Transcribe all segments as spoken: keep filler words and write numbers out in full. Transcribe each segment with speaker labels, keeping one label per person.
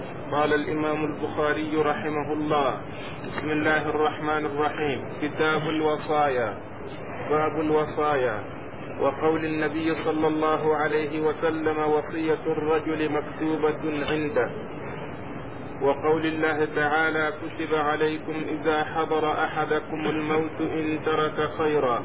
Speaker 1: قال الإمام البخاري رحمه الله: بسم الله الرحمن الرحيم. كتاب الوصايا. باب الوصايا. وقول النبي صلى الله عليه وسلم: وصية الرجل مكتوبة عنده. وقول الله تعالى: كتب عليكم إذا حضر أحدكم الموت إن ترك خيرا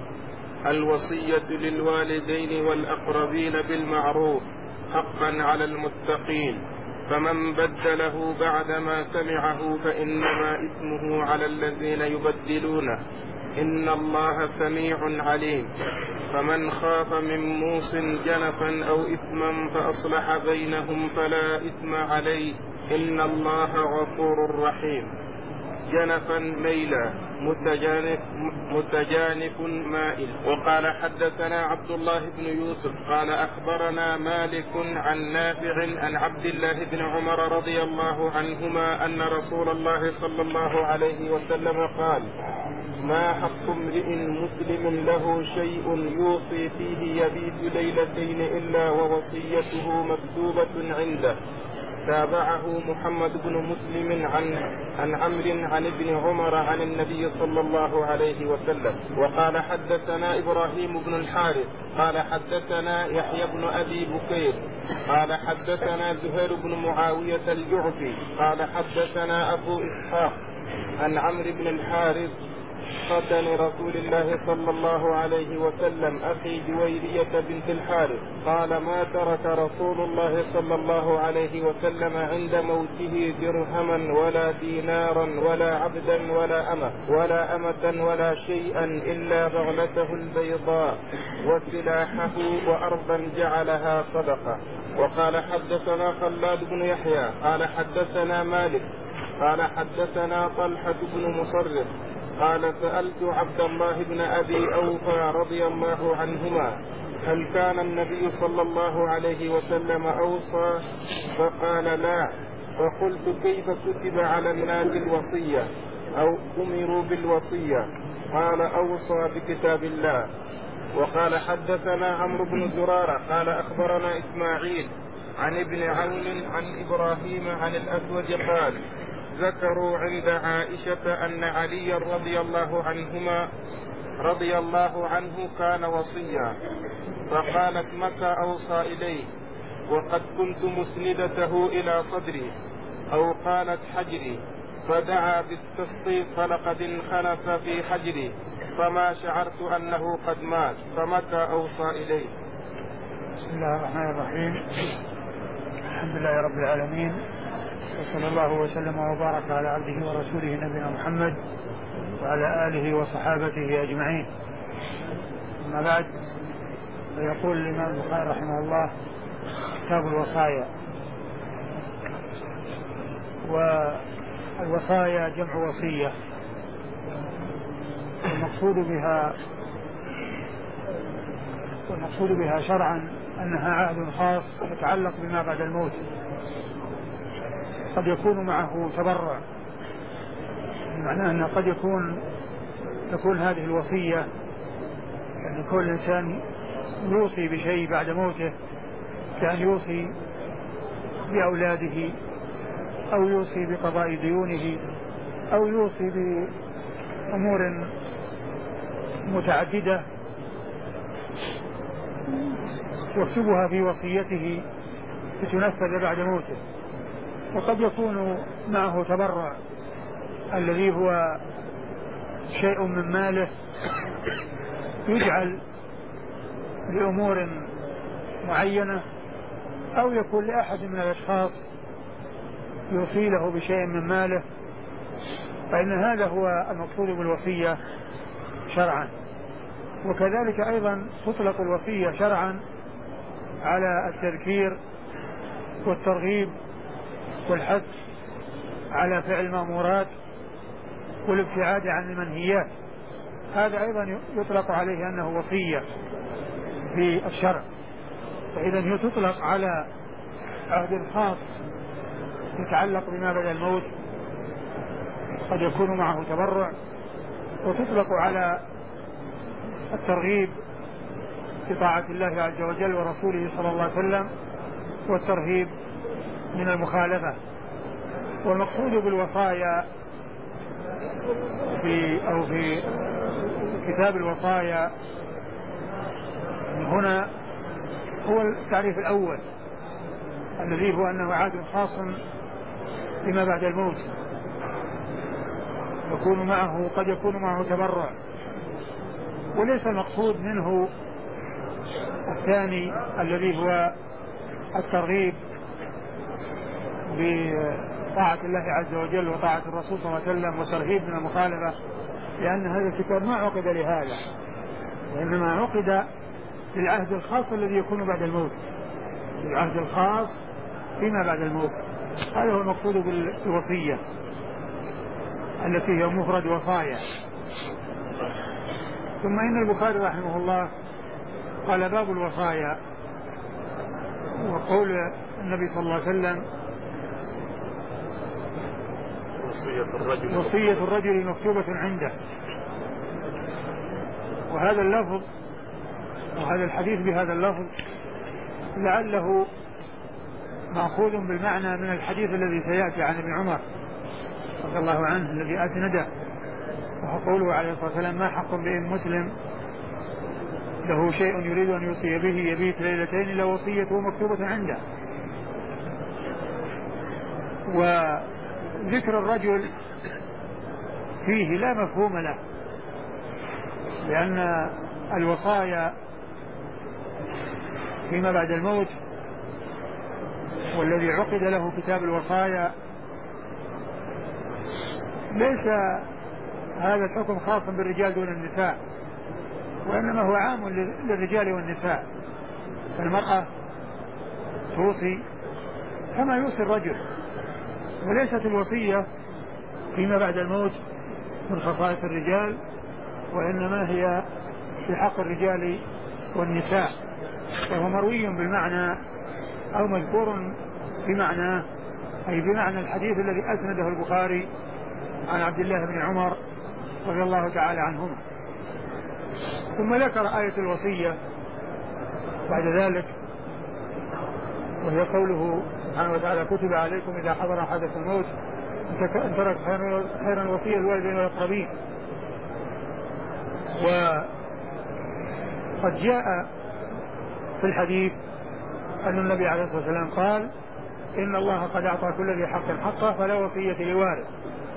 Speaker 1: الوصية للوالدين والأقربين بالمعروف حقا على المتقين، فمن بدله بعدما سمعه فإنما إثمه على الذين يبدلونه، إن الله سميع عليم. فمن خاف من موص جنفا أو إثما فأصلح بينهم فلا إثم عليه، إن الله غفور رحيم. جنفا ميلا متجانف, متجانف مائل. وقال: حدثنا عبد الله بن يوسف قال أخبرنا مالك عن نافع عن عبد الله بن عمر رضي الله عنهما أن رسول الله صلى الله عليه وسلم قال: ما حق امرئ مسلم له شيء يوصي فيه يبيت ليلتين إلا ووصيته مكتوبة عنده. تابعه محمد بن مسلم عن عن عمرو عن ابن عمر عن النبي صلى الله عليه وسلم. وقال: حدثنا إبراهيم بن الحارث قال حدثنا يحيى بن أبي بكير قال حدثنا زهير بن معاوية الجعفي قال حدثنا أبو إسحاق عن عمرو بن الحارث ختن رسول الله صلى الله عليه وسلم أخي جويرية بنت الحارث قال: ما ترك رسول الله صلى الله عليه وسلم عند موته درهما ولا دينارا ولا عبدا ولا أمة ولا أمة ولا شيئا إلا بغلته البيضاء وسلاحه وأرضا جعلها صدقة. وقال: حدثنا خلاد بن يحيى قال حدثنا مالك قال حدثنا طلحة بن مصرف قال: سألت عبد الله بن أبي أوفى رضي الله عنهما: هل كان النبي صلى الله عليه وسلم أوصى؟ فقال: لا. فقلت: كيف كتب على الناس الوصية أو أمروا بالوصية؟ قال: أوصى بكتاب الله. وقال: حدثنا عمرو بن زرارة قال أخبرنا إسماعيل عن ابن عون عن إبراهيم عن الأسود قال: ذكروا عند عائشة أن علي رضي الله عنهما رضي الله عنه كان وصيا، فقالت: متى أوصى إليه؟ وقد كنت مسندته إلى صدري، أو قالت حجري، فدعا بالتسقيط فلقد انخنف في حجري فما شعرت أنه قد مات، فمتى أوصى إليه؟
Speaker 2: بسم الله الرحمن الرحيم. الحمد لله رب العالمين، وصلى الله وسلم وبارك على عبده ورسوله نبينا محمد وعلى آله وصحابته أجمعين. أما بعد، فيقول الإمام البخاري رحمه الله: كتاب الوصايا. والوصايا جمع وصية، والمقصود بها والمقصود بها شرعا أنها عهد خاص يتعلق بما بعد الموت، قد يكون معه تبرع، معناه أنه قد يكون تكون هذه الوصية يعني كل إنسان يوصي بشيء بعد موته، كأن يوصي بأولاده أو يوصي بقضاء ديونه أو يوصي بأمور متعددة يكتبها في وصيته لتنفذ بعد موته. وقد يكون معه تبرع الذي هو شيء من ماله يجعل لأمور معينة، أو يكون لأحد من الأشخاص يوصي له بشيء من ماله، فإن هذا هو المقصود بالوصية شرعا. وكذلك أيضا تطلق الوصية شرعا على التذكير والترغيب والحث على فعل المأمورات والابتعاد عن المنهيات، هذا أيضا يطلق عليه أنه وصية في الشرع. فإذا هي تطلق على عهد خاص يتعلق بما بعد الموت، قد يكون معه تبرع، وتطلق على الترغيب في طاعة الله عز وجل ورسوله صلى الله عليه وسلم، والترهيب من المخالفة والمقصود بالوصايا في أو في كتاب الوصايا هنا هو التعريف الأول الذي هو أنه عهد خاص بما بعد الموت، يكون معه قد يكون معه تبرع، وليس المقصود منه الثاني الذي هو الترغيب بطاعة الله عز وجل وطاعة الرسول صلى الله عليه وسلم وترهيب من المخالفة، لأن هذا الكتاب ما عقد لهذا، وإنما عقد للعهد الخاص الذي يكون بعد الموت، العهد الخاص فيما بعد الموت. هذا هو المقصود بالوصية التي هي مفرد وصايا. ثم إن البخاري رحمه الله قال باب الوصايا، وقول النبي صلى الله عليه وسلم
Speaker 1: وصية الرجل,
Speaker 2: وصية الرجل مكتوبة عنده. وهذا اللفظ وهذا الحديث بهذا اللفظ لعله مأخوذ بالمعنى من الحديث الذي سيأتي عن ابن عمر رضي الله عنه الذي أسنده، وهو قوله عليه الصلاة والسلام ما حق بإن مسلم له شيء يريد أن يوصي به يبيت ليلتين إلا وصيته مكتوبة عنده. وذكر الرجل فيه لا مفهوم له، لأن الوصايا فيما بعد الموت والذي عقد له كتاب الوصايا ليس هذا الحكم خاصا بالرجال دون النساء، وإنما هو عام للرجال والنساء، فالمرأة توصي كما يوصي الرجل، وليست الوصية فيما بعد الموت من خصائص الرجال، وإنما هي في حق الرجال والنساء، فهو مروي بالمعنى أو مذكور بمعنى أي بمعنى الحديث الذي أسنده البخاري عن عبد الله بن عمر رضي الله تعالى عنهما. ثم ذكر آية الوصية بعد ذلك، وهي قوله سبحانه وتعالى كتب عليكم إذا حضر أحدكم الموت أن ترك خيرا الوصية للوالدين والأقربين. وقد جاء في الحديث أن النبي عليه الصلاة والسلام قال إن الله قد أعطى كل ذي حق حقه فلا وصية لوارث،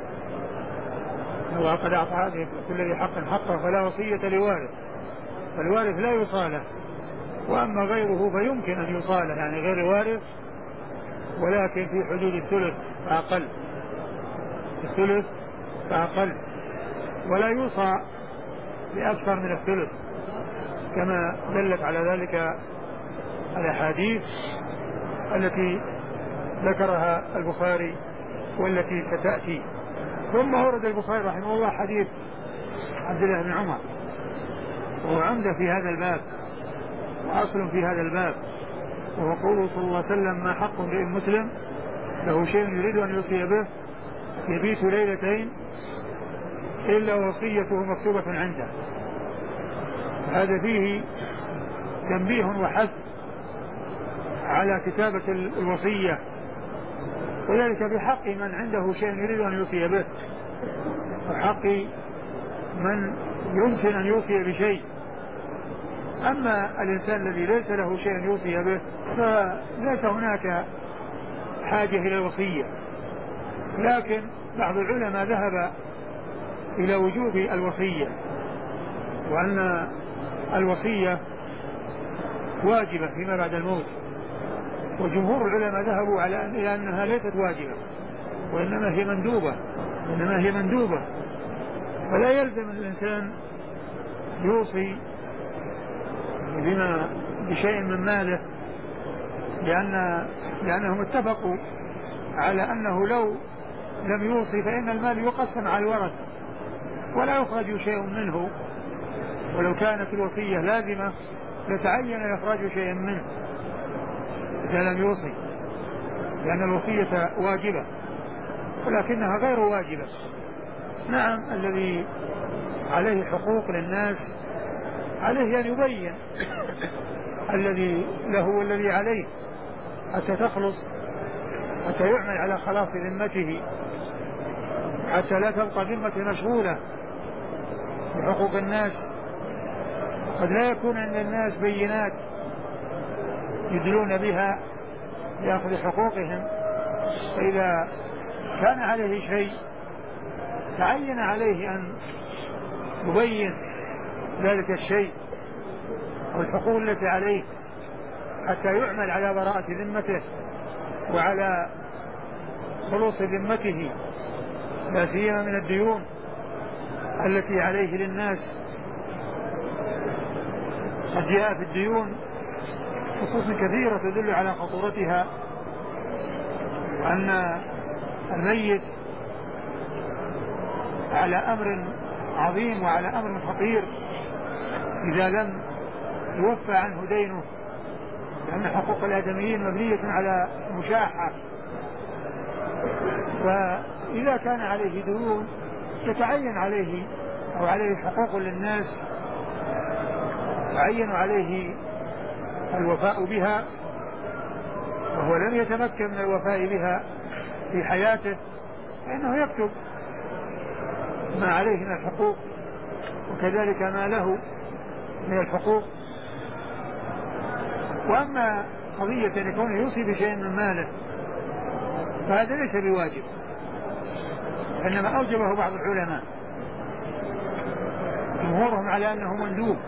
Speaker 2: الله قد أعطى كل ذي حق حقه فلا وصية لوارث، فالوارث لا يصاله، وأما غيره فيمكن أن يصاله، يعني غير وارث ولكن في حدود الثلث فأقل، الثلث فأقل، ولا يوصى بأكثر من الثلث كما دلت على ذلك الأحاديث التي ذكرها البخاري والتي ستأتي. ثم ورد البخاري رحمه الله حديث عبد الله بن عمر، وهو عمدة في هذا الباب وأصل في هذا الباب، وهو قوله صلى الله عليه وسلم ما حق امرئ مسلم له شيء يريد أن يوصي به يبيت ليلتين إلا وصيته مكتوبة عنده. هذا فيه تنبيه وحث على كتابة الوصية، وذلك بحق من عنده شيء يريد أن يوصي به، وحق من يمكن أن يوصي بشيء. أما الإنسان الذي ليس له شيء يوصي به فليس هناك حاجة إلى الوصية، لكن بعض العلماء ذهب إلى وجوب الوصية، وأن الوصية واجبة فيما بعد الموت، وجمهور العلماء ذهبوا على إلى أنها ليست واجبة وإنما هي مندوبة إنما هي مندوبة فلا يلزم الإنسان يوصي بما بشيء من ماله، لأن لأنهم اتفقوا على أنه لو لم يوصي فإن المال يقسم على الورث ولا يخرج شيء منه، ولو كانت الوصية لازمة لتعين إخراج شيء منه إذا لم يوصي، لأن الوصية واجبة ولكنها غير واجبة. نعم الذي عليه حقوق للناس عليه أن يبين الذي له والذي عليه حتى تخلص حتى يعمل على خلاص ذمته، حتى لا تبقى ذمته مشغولة بحقوق الناس. قد لا يكون عند الناس بينات يدلون بها لأخذ حقوقهم، فإذا كان عليه شيء تعين عليه أن يبين ذلك الشيء أو الحقوق التي عليه حتى يعمل على براءة ذمته وعلى خلوص ذمته، لا سيما من الديون التي عليه للناس. قد جاء في الديون خصوص كثيرة تدل على خطورتها، أن الميت على أمر عظيم وعلى أمر خطير إذا لم يوفى عنه دينه، لأن حقوق الآدميين مبنية على مشاحة، فإذا كان عليه ديون يتعين عليه أو عليه حقوق للناس تعين عليه الوفاء بها، وهو لم يتمكن من الوفاء بها في حياته، فإنه يكتب ما عليه من الحقوق وكذلك ما له من الحقوق. وأما قضية أن يكون يوصي بشيء من ماله فهذا ليس بواجب، إنما أوجبه بعض العلماء جمهورهم على أنه مندوب.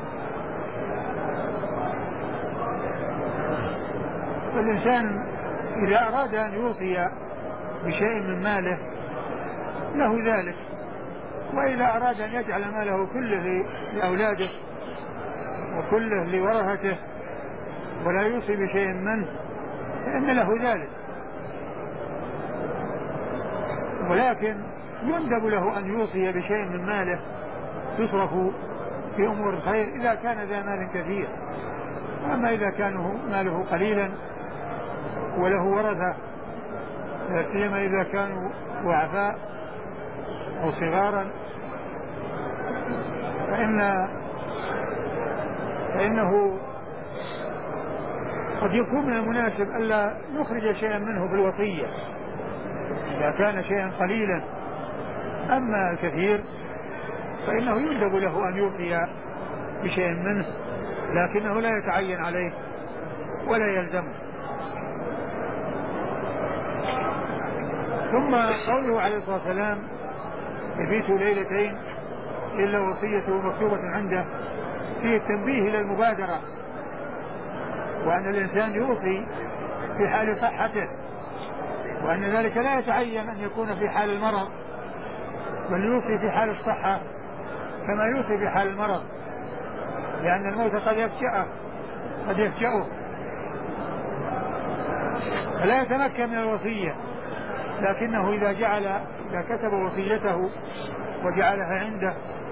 Speaker 2: فالإنسان إذا أراد أن يوصي بشيء من ماله له ذلك، وإذا أراد أن يجعل ماله كله لأولاده وكله لورثته ولا يوصي بشيء منه فإن له ذلك، ولكن يندب له أن يوصي بشيء من ماله يصرف في أمور الخير إذا كان ذا مال كثير. أما إذا كان ماله قليلا وله ورثة لا سيما إذا كانوا ضعفاء أو صغارا فإن فإنه قد يكون من المناسب ألا نخرج شيئا منه في الوصية إذا كان شيئا قليلا. أما الكثير فإنه يندب له أن يوصي بشيء منه، لكنه لا يتعين عليه ولا يلزمه. ثم قوله عليه الصلاة والسلام يبيت ليلتين إلا وصيته مكتوبة عنده فيه التنبيه إلى المبادرة، وأن الإنسان يوصي في حال صحته، وأن ذلك لا يتعين أن يكون في حال المرض، بل يوصي في حال الصحة كما يوصي في حال المرض، لأن الموت قد يفجأه قد يفجأه فلا يتمكن من الوصية. لكنه إذا جعل إذا كتب وصيته وجعلها عنده،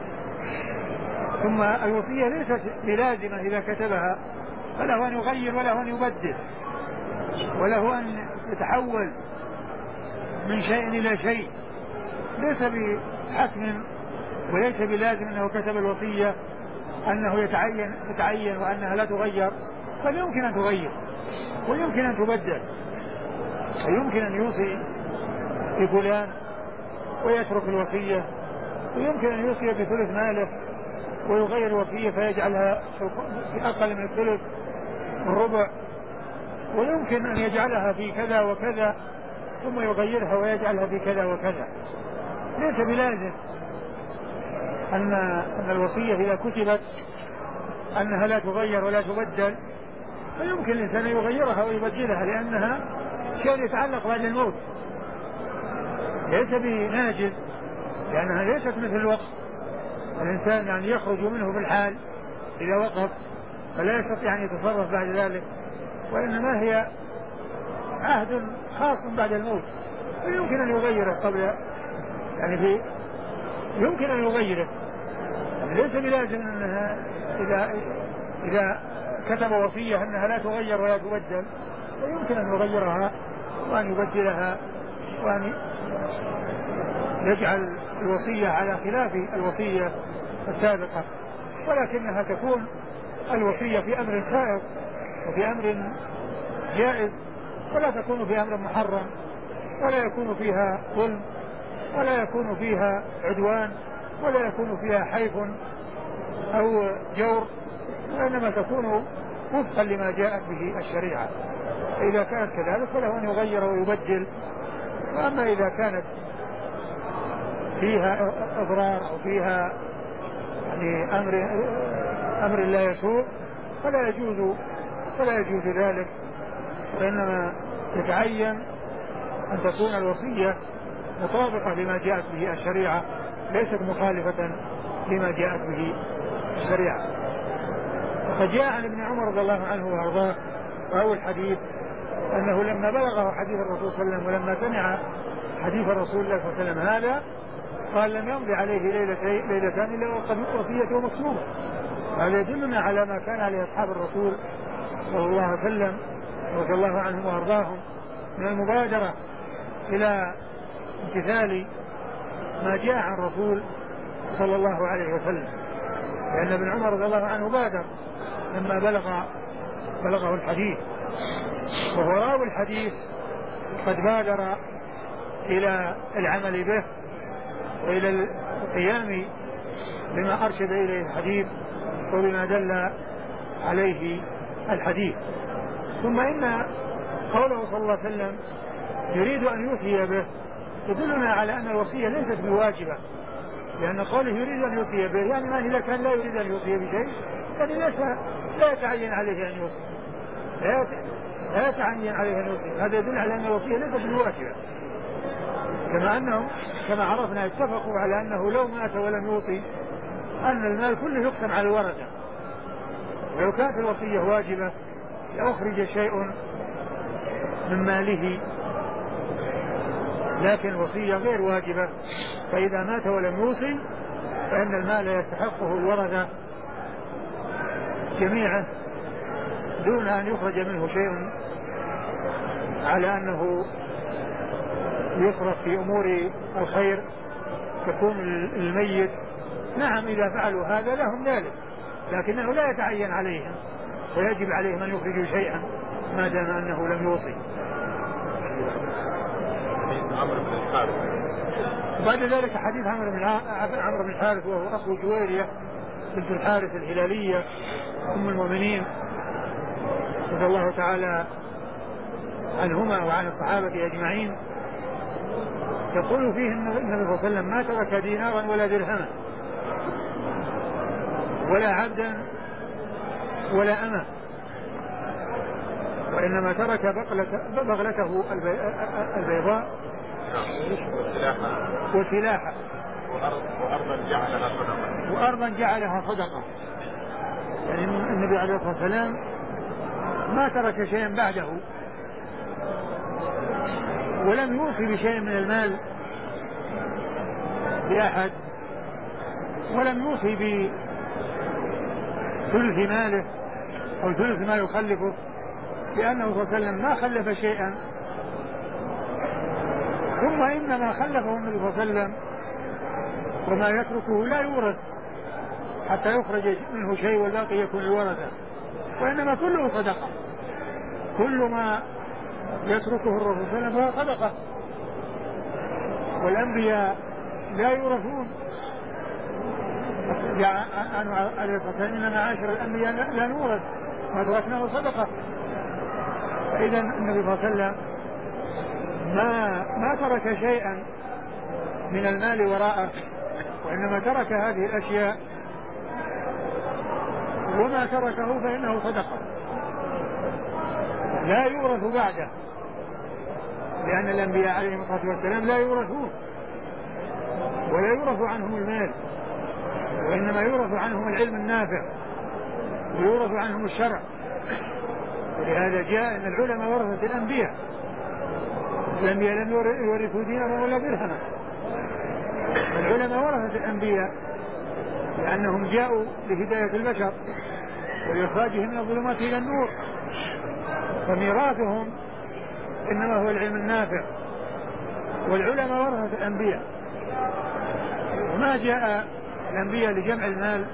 Speaker 2: ثم الوصية ليست بلازمة إذا كتبها، فله أن يغير وله أن يبدل وله أن يتحول من شيء إلى شيء، ليس بحتم وليس بلازم أنه كتب الوصية أنه يتعين يتعين وأنها لا تغير، بل يمكن أن تغير ويمكن أن تبدل، ويمكن أن يوصي بفلان ويترك الوصية، ويمكن أن يوصي بثلث ماله ويغير الوصية فيجعلها في أقل من الثلث والربع، ويمكن أن يجعلها في كذا وكذا ثم يغيرها ويجعلها في كذا وكذا. ليس بلازم أن أن الوصية إذا كتبت أنها لا تغير ولا تبدل، فيمكن الإنسان يغيرها ويبدلها لأنها شيء يتعلق بعد الموت، ليس بناجز، لأنها ليست مثل الوقف. الإنسان يعني يخرج منه بالحال إذا وقف فلا يستطيع أن يتصرف بعد ذلك، وإنما هي عهد خاص بعد الموت، فيمكن أن يغيره قبل يعني في يمكن أن يغيره، يعني ليس بلازم أنها إذا إذا كتب وصية أنها لا تغير ولا تبدل، فيمكن أن يغيرها وأن يبدلها وأن يجعل الوصية على خلاف الوصية السابقة، ولكنها تكون الوصية في أمر سائغ وفي أمر جائز ولا تكون في أمر محرم، ولا يكون فيها ظلم، ولا يكون فيها عدوان، ولا يكون فيها حيف أو جور، وإنما تكون وفقا لما جاءت به الشريعة. إذا كانت كذلك فله أن يغير ويبدل. وأما إذا كانت فيها إضرار أو فيها يعني أمر أمر لا يسوء فلا يجوز فلا يجوز ذلك، وإنما يتعين أن تكون الوصية مطابقة لما جاءت به الشريعة، ليست مخالفة لما جاءت به الشريعة. وقد جاء عن ابن عمر رضي الله عنه وأرضاه وهو الحديث أنه لما بلغه حديث الرسول صلى الله عليه وسلم ولما سمع حديث الرسول الله صلى الله عليه وسلم هذا قال لم يمضي عليه ليلتين ليلتان إلا وقد وصيته مكتوبة. هذا يدلنا على ما كان عليه أصحاب الرسول صلى الله عليه وسلم رضي الله عنهم وأرضاهم من المبادرة إلى امتثال ما جاء عن الرسول صلى الله عليه وسلم، لأن ابن عمر رضي الله عنه بادر لما بلغ بلغه الحديث، وهو راوي الحديث قد بادر إلى العمل به وإلى القيام بما أرشد إليه الحديث وبما دل عليه الحديث. ثم إن قوله صلى الله عليه وسلم يريد أن يوصي به يدلنا على أن الوصية ليست بواجبة، لأن قوله يريد أن يوصي به يعني ما إذا كان لا يريد أن يوصي بشيء يعني ليس لا يتعين عليه أن يوصي، لا يتعين عليه أن يوصي. هذا يدل على أن الوصية ليست بواجبة، كما أنهم كما عرفنا اتفقوا على أنه لو مات ولم يوصي أن المال كله يقسم على الورثة، ولو كانت الوصية واجبة لأخرج شيء من ماله، لكن الوصية غير واجبة، فإذا مات ولم يوصي فإن المال يستحقه الورثة جميعا دون أن يخرج منه شيء على أنه يصرف في أمور الخير تكون الميت. نعم إذا فعلوا هذا لهم ذلك، لكنه لا يتعين عليهم ويجب عليهم أن يخرجوا شيئا ما دام أنه لم يوصي. بعد ذلك حديث عمرو بن الحارث وهو أخو جويرية بنت الحارث الهلالية أم المؤمنين رضي الله تعالى عنهما وعن الصحابة أجمعين، يقول فيه النبي صلى الله عليه وسلم ما ترك دينارا ولا درهما ولا عبدا ولا أمة، وإنما ترك بغلته البيضاء وسلاحا
Speaker 1: وأرضا جعلها صدقة
Speaker 2: وأرضا جعلها صدقة. يعني النبي عليه الصلاة والسلام ما ترك شيئا بعده، ولم يوصي بشيء من المال بأحد، ولم يوصي بثلث ماله أو ثلث ما يخلفه، لأنه صلى الله عليه وسلم ما خلف شيئا. ثم إنما خلفه النبي صلى الله عليه وسلم وما يتركه لا يورث حتى يخرج منه شيء والباقي يكون الورثة، وإنما كله صدقة، كل ما يتركه الرسول صلى الله عليه وسلم فهو صدقة. والأنبياء لا يورثون، عليه الصلاة والسلام إنما معاشر الأنبياء لا نورث ما تركناه صدقة. فإذا النبي صلى الله عليه وسلم ما ما ترك شيئا من المال وراءه، وإنما ترك هذه الأشياء، وما تركه فإنه صدقة لا يورث بعده، لأن الأنبياء عليهم الصلاة والسلام لا يورثون ولا يورث عنهم المال، وإنما يورث عنهم العلم النافع ويورث عنهم الشرع. ولهذا جاء أن العلماء ورثة الأنبياء، الأنبياء لم يورثوا دينارا ولا درهما، العلماء ورثة الأنبياء لأنهم جاءوا لهداية البشر ولإخراجهم من الظلمات إلى النور، فميراثهم إنما هو العلم النافع، والعلماء ورثة الأنبياء. وما جاء الأنبياء لجمع المال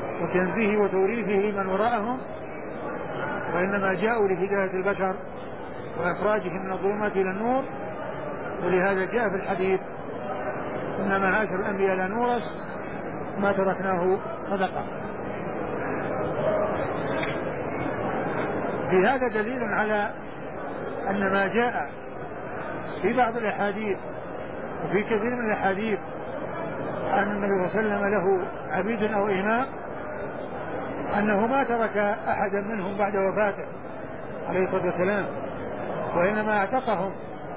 Speaker 2: وتنزيه وتوريثه من وراءهم، وإنما جاءوا لهداية البشر وإخراجهم من الظلمات إلى النور. ولهذا جاء في الحديث إن معاشر الأنبياء لا نورث ما تركناه صدقة. في هذا دليل على أن ما جاء في بعض الأحاديث وفي كثير من الأحاديث أن النبي صلى الله عليه وسلم له عبيد أو إماء أنه ما ترك أحدا منهم بعد وفاته عليه الصلاة والسلام، وإنما اعتقهم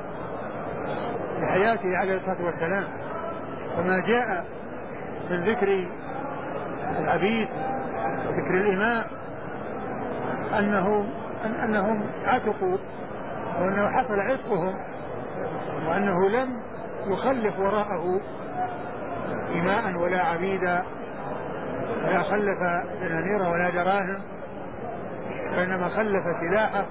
Speaker 2: لحياته عليه الصلاة والسلام. وما جاء من ذكر العبيد وذكر الإماء أنه أن أنهم عتقوا وأنه حصل عتقهم وأنه لم يخلف وراءه إماء ولا عبيدا ولا خلف دنانير ولا دراهم، وإنما خلف سلاحه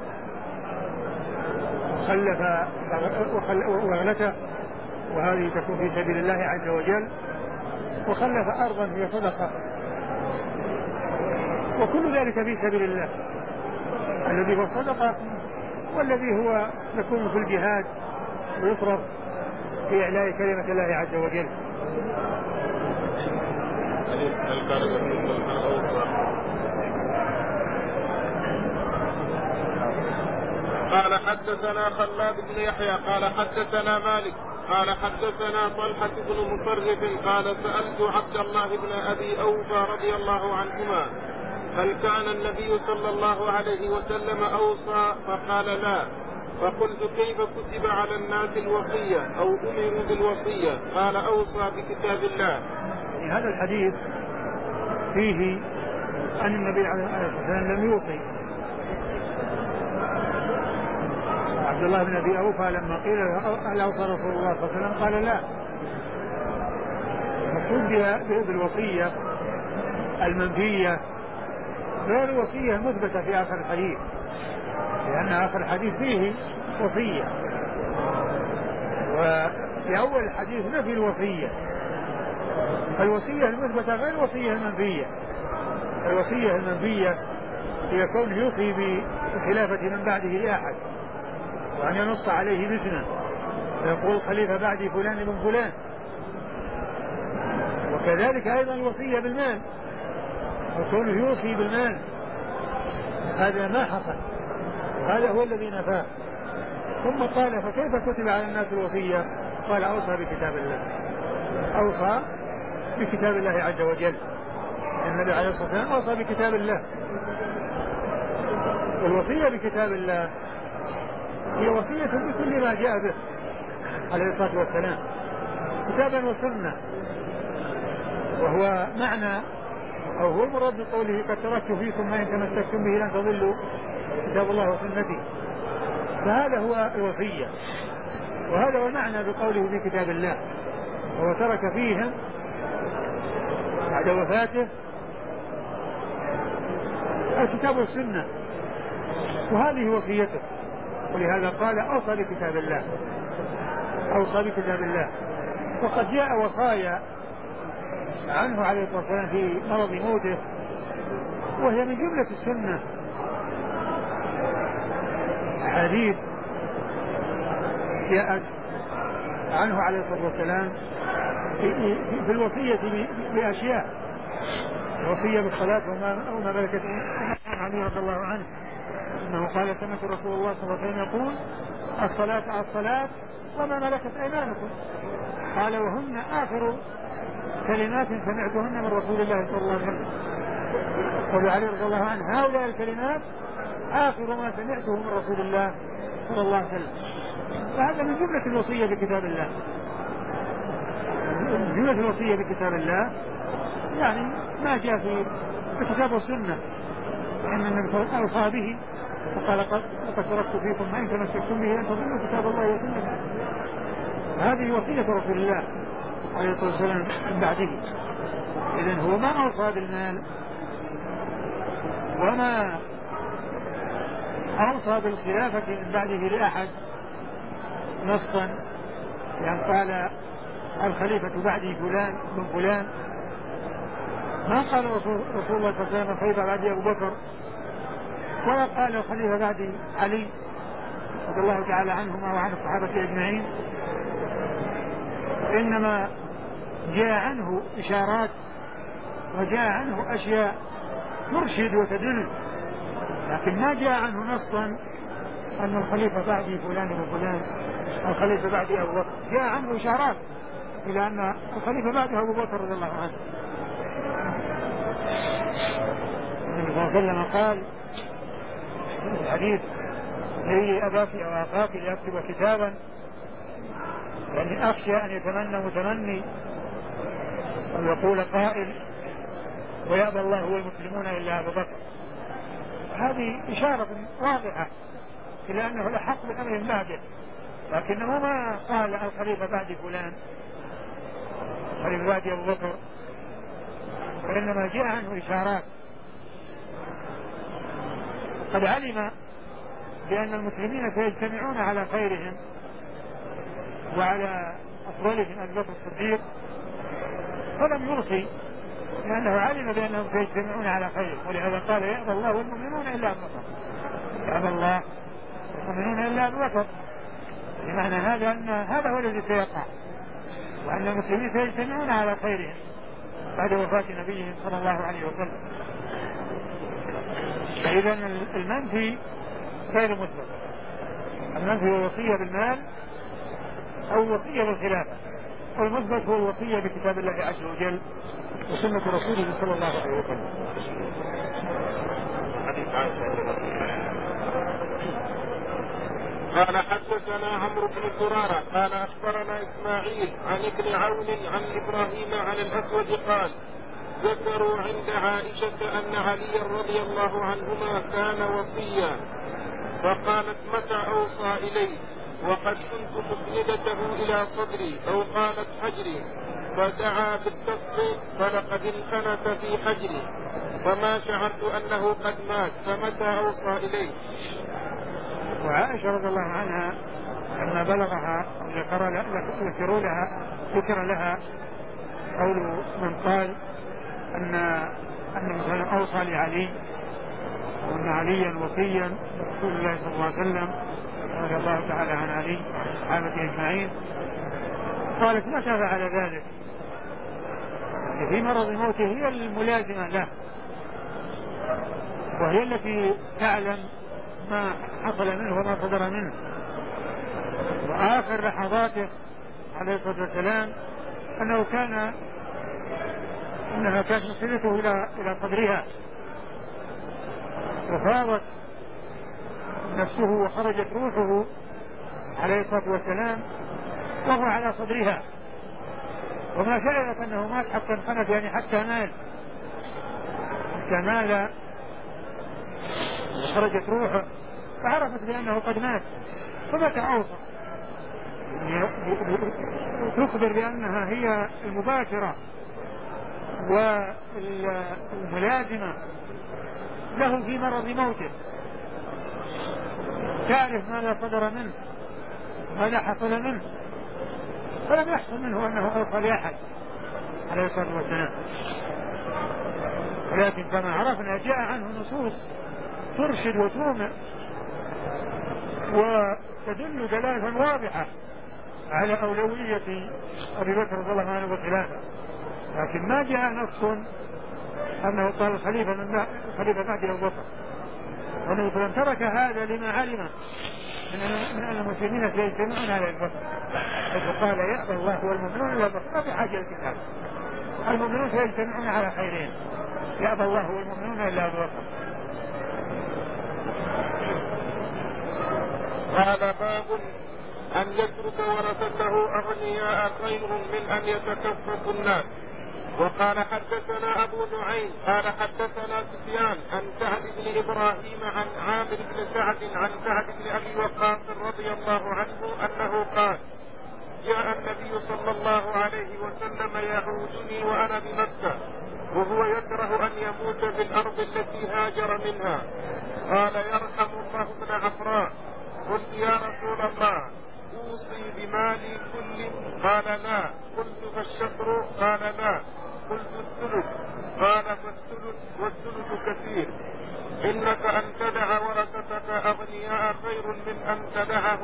Speaker 2: وخلف وغلته، وهذه تكون في سبيل الله عز وجل، وخلف أرضا هي صدقة، وكل ذلك في سبيل الله الذي هو الصدقة والذي هو يكون في الجهاد ويصرف في إعلاء كلمة الله عز وجل.
Speaker 1: قال حدثنا خلاد بن يحيى قال حدثنا مالك قال حدثنا طلحة بن مصرف قال سألت عبد الله بن أبي أوفى رضي الله عنهما هل كان النبي صلى الله عليه وسلم أوصى؟ فقال لا. فقلت كيف كتب على الناس الوصية أو أمروا بالوصية؟ قال أوصى بكتاب الله.
Speaker 2: هذا الحديث فيه أن النبي عليه الصلاة والسلام لم يوصي. عبد الله بن أبي أوفى لما قيل هل أوصى رسول الله صلى الله عليه وسلم قال لا. المقصود بالوصية المنفية غير الوصية المثبتة في آخر الحديث، لأن آخر الحديث فيه وصية، وفي أول الحديث نفي الوصية. الوصية المثبتة غير الوصية المنفية. الوصية المنفية هي كونه يوصي بالخلافة من بعده لأحد وأن ينص عليه باسمه ويقول خليفة بعدي فلان ابن فلان. وكذلك أيضا الوصية بالمال وكونه يوصي بالمال، هذا ما حصل، هذا هو الذي نفاه. ثم قال فكيف كتب على الناس الوصية؟ قال أوصى بكتاب الله. أوصى بكتاب الله عز وجل. النبي عليه الصلاة والسلام أوصى بكتاب الله. والوصية بكتاب الله هي وصية بكل ما جاء به عليه الصلاة والسلام كتابا وسنة، وهو معنى أو هو المراد بقوله قد تركت فيكم ما إن تمسكتم به لن تضلوا كتاب الله وسنتي. فهذا هو الوصية، وهذا هو معنى بقوله في كتاب الله. وهو ترك فيهم بعد وفاته الكتاب والسنة، وهذه وصيته. ولهذا قال أوصى بكتاب الله، أوصى بكتاب الله. وقد جاء وصايا عنه عليه الصلاة والسلام في مرض موته، وهي من جملة السنة. حديث جاءت عنه عليه الصلاة والسلام في, في الوصية بأشياء، الوصية بالصلاة وما ملكت علي رضي الله عنه أنه قال سمعت رسول الله صلى الله عليه وسلم يقول الصلاة على الصلاة وما ملكت أيمانكم. قال وهن آخر كلمات سمعتهن من رسول الله صلى الله عليه وسلم. قال علي رضي الله عنه هؤلاء الكلمات آخر ما سمعته من رسول الله صلى الله عليه وسلم. فهذا من جملة الوصية بكتاب الله. من جملة الوصية بكتاب الله يعني ما جاء في الكتاب والسنة، إن النبي صلى الله عليه وسلم أوصى به وقال لقد تركت فيكم ما إن تمسكتم به أن تضلوا كتاب الله وسنته. هذه وصية رسول الله عليه الصلاة والسلام من بعده. إذن هو ما أوصى بالمال وما أوصى بالخلافة من بعده لأحد نصا، يعني قال الخليفة بعدي فلان من فلان. ما قال رسول, رسول الله صلى الله عليه وسلم الخليفة بعدي أبو بكر، ولا قال الخليفة بعدي علي، رضي الله تعالى عنهما وعن الصحابة أجمعين إنما جاء عنه إشارات وجاء عنه أشياء ترشد وتدل، لكن ما جاء عنه نصا أن الخليفة بعدي فلان وفلان، الخليفة بعدي أبو بكر. جاء عنه إشارات إلى أن الخليفة بعده أبو بكر رضي الله عنه. النبي صلى الله عليه وسلم قال في الحديث: هي أباك أو أخاك ليكتب كتابا، يعني أخشى أن يتمنى متمني أو يقول قائل ويأبى الله والمسلمون إلا أبو بكر. هذه إشارة واضحة إلى أنه الأحق بأمر بعده، لكنه ما قال الخليفة بعد فلان، الخليفة بعد أبو بكر، وإنما جاء عنه إشارات. قد علم بأن المسلمين سيجتمعون على خيرهم وعلى أفضلهم أبي بكر الصديق، فلم يرصي، لأنه علم بأنهم سيجتمعون على خير، ولهذا قال: يأبى الله والمؤمنون إلا أبو بكر. يأبى الله والمؤمنون إلا أبو بكر، بمعنى هذا أن هذا هو الذي سيقع، وأن المسلمين سيجتمعون على خيرهم بعد وفاة نبيهم صلى الله عليه وسلم. فإذا المنفي غير مثبت. المنفي هو الوصية بالمال أو الوصية بالخلافة، والمثبت هو الوصية بكتاب الله عز وجل وسنة رسوله صلى الله عليه وسلم.
Speaker 1: قال: حدثنا عمرو بن زرارة قال أخبرنا إسماعيل عن ابن عون عن إبراهيم عن الأسود قال: ذكروا عند عائشة أن علي رضي الله عنهما كان وصيا، فقالت: متى أوصى إلي؟ وقد كنت مسندته إلى صدري، أو قالت حجري، فدعا بالتصف فلقد انخنث في حجري، فما شعرت أنه قد مات، فمتى أوصى إلي؟
Speaker 2: وعائشة رضي الله عنها لما بلغها ذكر لها ذكر لها قول من قال أن أن مثلا أوصى لعلي وأن عليا وصيا رسول الله صلى الله عليه وسلم رضي الله تعالى عن علي والصحابة أجمعين، قالت: متى فعل ذلك؟ في مرض موته هي الملازمة له، وهي التي تعلم ما حصل منه وما صدر منه. وآخر لحظاته عليه الصلاة والسلام أنه كان أنها كانت مسندته إلى إلى صدرها، وفاضت نفسه وخرجت روحه عليه الصلاة والسلام وهو على صدرها، وما شعرت أنه مات حتى انخنث، يعني حتى مال حتى مال وخرجت روحه، فعرفت بأنه قد مات. فمتى أوصى؟ تخبر بأنها هي المباشرة والملازمة له في مرض موته، تعرف ماذا صدر منه ماذا حصل منه، فلم يحصل منه أنه أوصى لأحد عليه الصلاة والسلام. ولكن كما عرفنا جاء عنه نصوص ترشد وتومئ وتدل دلالة واضحة على أولوية أبي بكر رضي الله عنه والخلافة، لكن ما جاء نص أنه قال الخليفة من الخليفة بعد أبو بكر. والنبي صلى الله عليه وسلم ترك هذا لما علم من أن المسلمين سيجتمعون على أبي بكر، حيث قال: يأبى الله والمؤمنون إلا أبو بكر. ما في حاجة الكتاب، المؤمنون سيجتمعون على خيرين، يأبى الله والمؤمنون إلا أبو بكر.
Speaker 1: قال: باب أن يترك ورثته أغنياء خير من أن يتكفف الناس. وقال: حدثنا أبو نعيم قال حدثنا سفيان عن سعد بن إبراهيم عن عامر بن سعد عن سعد بن أبي وقاص رضي الله عنه أنه قال: جاء النبي صلى الله عليه وسلم يعودني وأنا بمكة، وهو يكره أن يموت في الأرض التي هاجر منها. قال: يرحم الله ابن عفراء. قلت: يا رسول الله، أوصي بمالي كله؟ قال: لا. قلت: فالشطر؟ قال: لا. قلت: الثلث؟ قال: فالثلث والثلث كثير. إنك أن تدع ورثتك أغنياء خير من أن تدعهم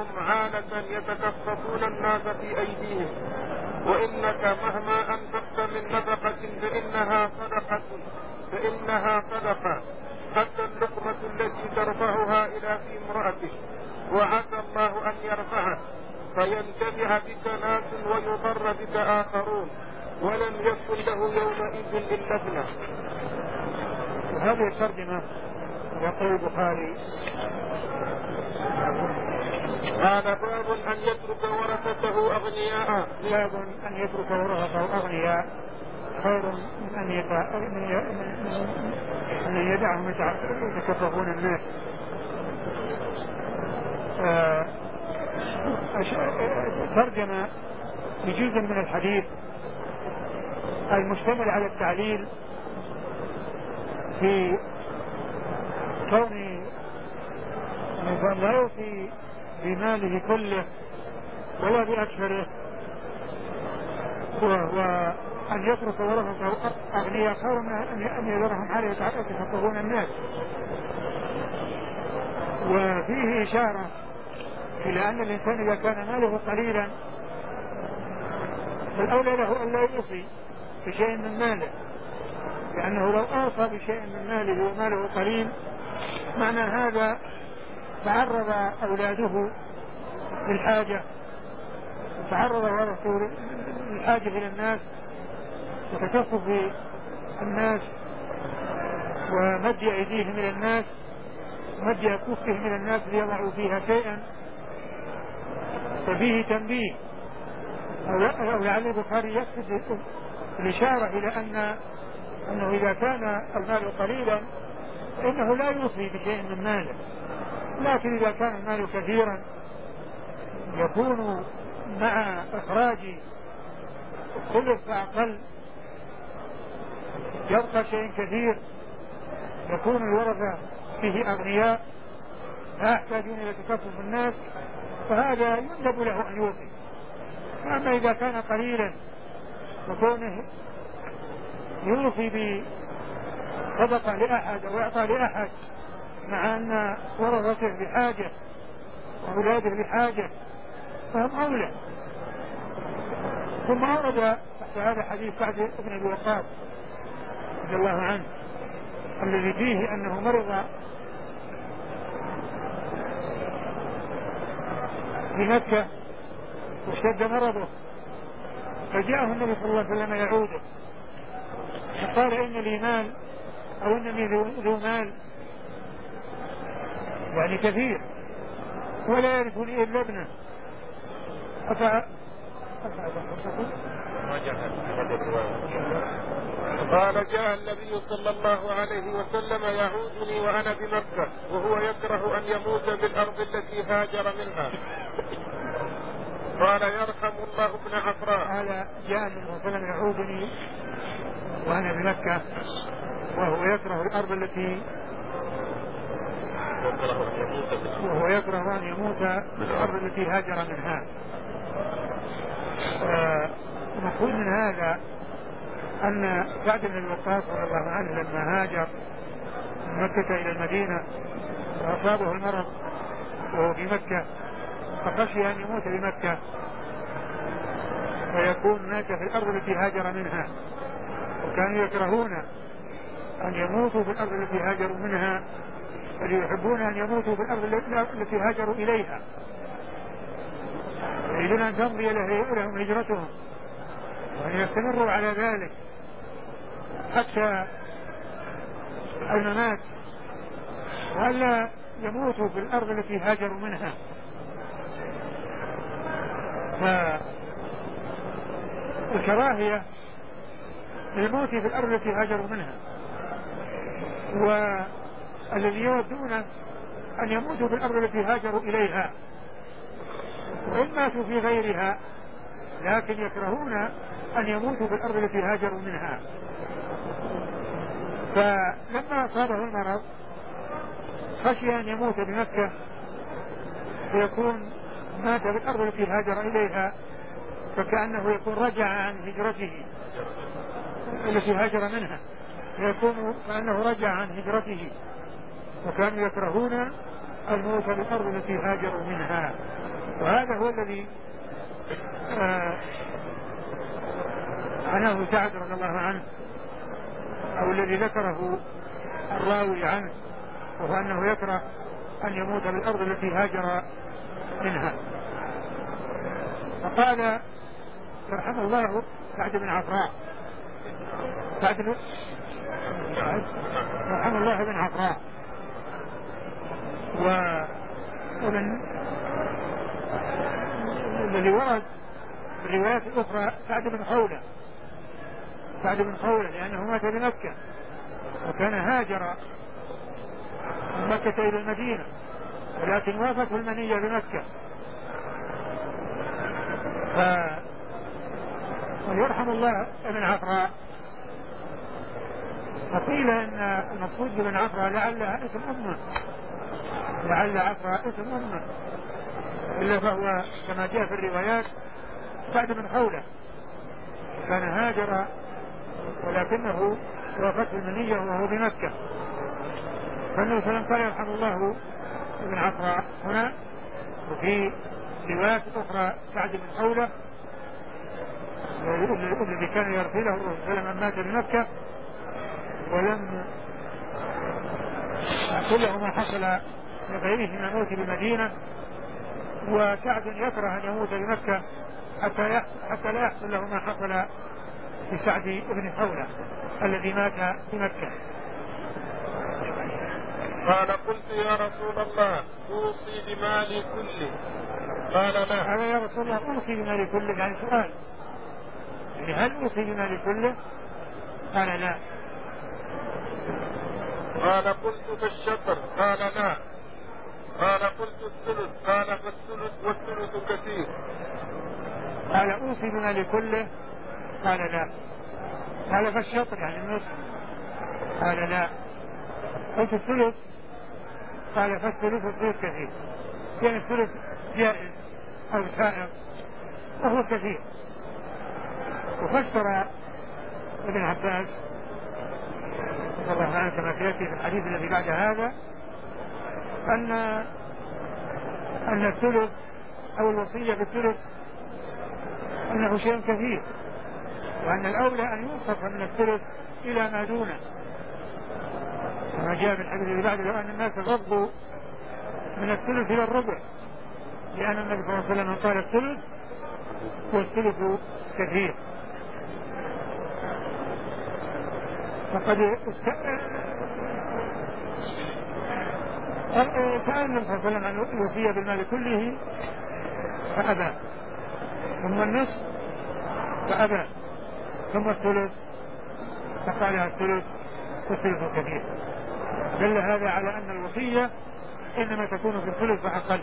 Speaker 1: يتخطفون الناس في أيديهم، وإنك مهما أنفقت من نفقة فإنها صدقة فإنها صدقة حتى اللقمة التي ترفعها إلى في امرأتك، وعسى الله أن يرفعه فينتفع بك ناس ويضر بك آخرون، ولم يكن له يومئذ إلا ابنه.
Speaker 2: وهذه الترجمة يقول البخاري
Speaker 1: قال باب أن يترك ورثته أغنياء
Speaker 2: باب أن يترك ورثته أغنياء خير من أن أن يدعهم يتكففون الناس. ترجمة بجزء من الحديث المشتمل على التعليل في كون الإنسان لا يوصي بماله كله ولا بأكثره، وأن يترك ورثته أغنياء خير من أن يذرهم حالة يتفقهون الناس. وفيه إشارة إلى أن الإنسان إذا كان ماله قليلا فالأولى له أن لا يوصي بشيء من ماله، لأنه لو أوصى بشيء من ماله وماله قليل معنى هذا تعرض أولاده للحاجة، تعرض ورثته للحاجة إلى الناس وتكفف الناس ومد أيديهم إلى الناس ومد أكفهم إلى الناس ليضعوا فيها شيئا. ففيه تنبيه أو لعل البخاري يقصد الإشارة إلى أن أنه إذا كان المال قليلا فإنه لا يوصي بشيء من ماله، لكن إذا كان المال كثيرا يكون مع إخراج الثلث فأقل يبقى شيء كثير، يكون الورثة فيه أغنياء لا يحتاجون إلى تكفف الناس، فهذا يندب له أن يوصي. أما إذا كان قليلا وكونه يوصي بصدقة لأحد أو إعطاء لأحد مع أن ورثته بحاجة وأولاده بحاجة فهم أولى. ثم أورد تحت هذا حديث سعد بن أبي وقاص رضي الله عنه الذي فيه أنه مرض في مكة واشتد مرضه فجاءه النبي صلى الله عليه وسلم يعوده فقال إن لي مال أو إنني ذو مال يعني كثير ولا يرثني إلا ابنه.
Speaker 1: قال جاء النبي صلى الله عليه وسلم يعودني وأنا بمكة وهو يكره أن يموت بالأرض التي هاجر منها. قال يرحم الله ابن عفراء.
Speaker 2: قال جاء النبي صلى الله عليه وسلم يعودني وأنا بمكة وهو يكره الأرض التي وهو يكره أن يموت بالأرض التي هاجر منها. المقصود من هذا أن سعد بن أبي وقاص رضي الله عنه لما هاجر من مكة إلى المدينة وأصابه المرض وهو في مكة فخشي أن يموت بمكة ويكون مات في الأرض التي هاجر منها، وكانوا يكرهون أن يموتوا في الأرض التي هاجروا منها بل يحبون أن يموتوا في الأرض التي هاجروا إليها، يريدون أن تمضي لهم هجرتهم وأن يستمروا على ذلك حتى الممات وألا يموتوا في الأرض التي هاجروا منها. فالكراهية للموت في الأرض التي هاجروا منها، والذي يودون أن يموتوا في الأرض التي هاجروا إليها وإن ماتوا في غيرها لكن يكرهون أن يموتوا في الأرض التي هاجروا منها. فلما أصابه المرض خشي أن يموت بمكة ويكون مات في الأرض التي هاجر إليها فكأنه يكون رجع عن هجرته التي هاجر منها، يكون كأنه رجع عن هجرته، وكانوا يكرهون الموت بالأرض التي هاجروا منها. وهذا هو الذي آه عنه سعد رضي الله عنه، أو الذي ذكره الراوي عنه، وهو أنه يكره أن يموت بالأرض التي هاجر منها. فقال رحمه الله سعد بن عفراء، سعد بن رحمه الله بن عفراء، ومن الذي ورد الروايات الأخرى سعد بن خولة، سعد بن خولة لأنه مات بمكة وكان هاجر من مكة إلى المدينة، ولكن وافته المنية بمكة. ف ويرحم الله ابن عفراء. فقيل ان المقصود بابن عفراء لعلها اسم امه، لعل عفراء اسم امه، الا فهو كما جاء في الروايات سعد بن خولة كان هاجر ولكنه وافته المنية وهو بمكة. فالنبي صلى الله عليه وسلم قال يرحم الله ابن عفراء هنا. وفي روايات اخرى سعد بن خولة الذي كان يرسله الرسول صلى الله عليه وسلم مات بمكة ولم يحصل له ما حصل لغيره من الموت بمدينة، وسعد يكره أن يموت بمكة حتى حتى لا يحصل له ما حصل لسعد بن خولة الذي مات بمكة.
Speaker 1: قال قلت يا رسول الله أوصي بمالي كله؟ قال لا.
Speaker 2: قال يا رسول الله أوصي بمالي كله، يعني سؤال، يعني هل أوصي بمالي كله؟ قال لا.
Speaker 1: قال قلت فالشطر؟ قال لا. قال قلت الثلث؟ قال فالثلث والثلث كثير.
Speaker 2: قال أوصي بمالي كله؟ قال لا. قال فالشطر يعني النصف؟ قال لا. قلت الثلث؟ قال فالثلث والثلث كثير، يعني الثلث جائز أو سائر وهو كثير. وفسر ابن عباس رضي الله عنه كما سيأتي في الحديث الذي بعد هذا أن أن الثلث أو الوصية بالثلث أنه شيء كثير، وأن الأولى أن ينقص من الثلث إلى ما دونه، كما جاء في الحديث الذي بعد لو أن الناس غضوا من الثلث إلى الربع، لأن النبي صلى الله عليه وسلم قال الثلث والثلث كثير. فقد سأل النبي صلى الله عليه وسلم عن الوصية بالمال كله فأبى، ثم النصف فأبى، ثم الثلث فقال الثلث والثلث كثير. دل هذا على أن الوصية إنما تكون في الثلث فأقل،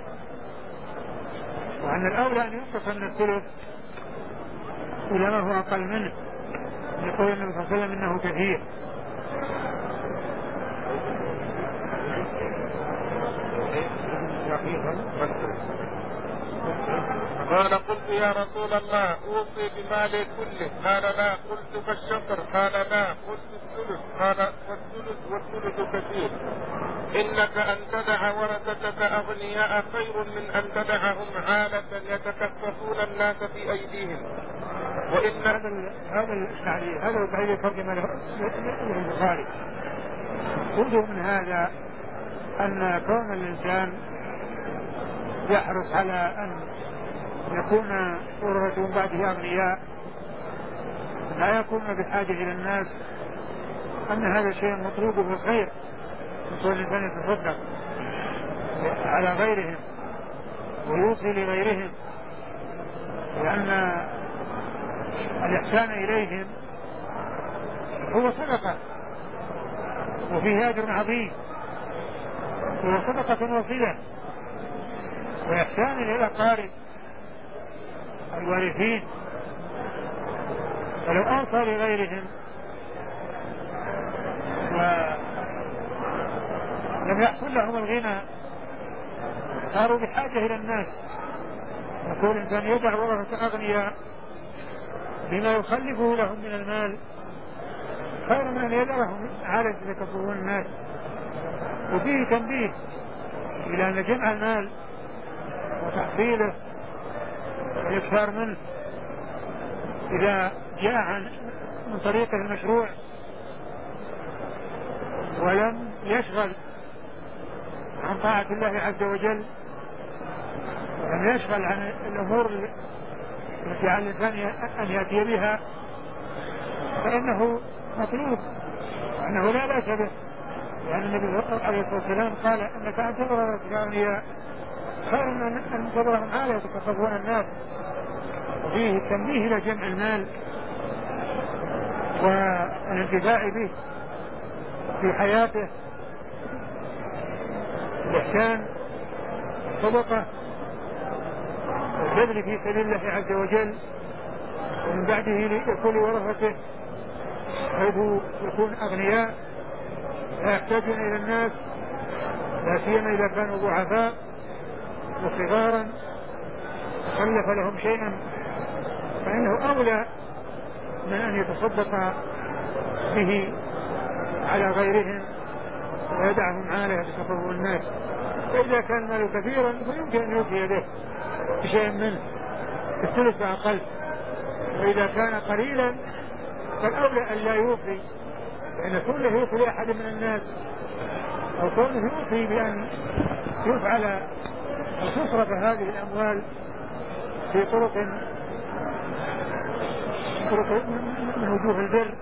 Speaker 2: وأن الأولى أن ينقص من الثلث إلى ما هو أقل منه، يقول النبي صلى الله عليه وسلم إنه كثير.
Speaker 1: قال قلت يا رسول الله أوصي بمالي كله؟ قال لا. قلت فالشطر؟ قال لا. قلت الثلث؟ قال والثلث والثلث كثير. إنك أن تدع ورثتك أغنياء خير من أن تدعهم عالة يتكففون الناس في أيديهم. وإن
Speaker 2: هذا هذا التعليل هذا التعليل ترجمة البخاري. خذوا من هذا أن كون الإنسان يحرص على أن يكون ورثته من بعده أغنياء لا يكون بحاجة إلى الناس، أن هذا شيء مطلوب بالخير، يكون الإنسان يتصدق على غيرهم ويوصي لغيرهم، لأن الإحسان إليهم هو صدقة وفيه أجر عظيم، هو صدقة وصلة وإحسان إلى الأقارب الوارثين. فلو أوصى لغيرهم ولم يحصل لهم الغنى صاروا بحاجة إلى الناس. يقول الإنسان يدع ورثة أغنياء بما يخلفه لهم من المال خير من أن يدعهم عالة يتكفرون الناس. وفيه تنبيه إلى أن جمع المال وتحصيله والإكثار منه إذا جاء عن من طريقه المشروع ولم يشغل عن طاعة الله عز وجل، ولم يشغل عن الأمور التي على الإنسان أن يأتي بها، فإنه مطلوب، أنه لا بأس به، لأن النبي عليه الصلاة والسلام قال أنك أن تضرر الأغنياء خير من أن تضرهم عالية يتكففون الناس. وفيه التنبيه إلى جمع المال والانتفاع به في حياته، الإحسان، الصدقة، والبذل في سبيل الله عز وجل، ومن بعده لكل ورثته حيث يكون أغنياء لا يحتاجون إلى الناس، لا سيما إذا كانوا ضعفاء وصغارا خلف لهم شيئا، فإنه أولى من أن يتصدق به على غيرهم ويدعهم عالة يتكفف الناس. فإذا كان المال كثيرا فيمكن أن يوصي به بشيء منه الثلث فأقل، وإذا كان قليلا فالأولى أن لا يوصي، لأن كله يوصي لأحد من الناس، أو كونه يوصي بأن يفعل أو تصرف هذه الأموال في طرق طرق من وجوه البر،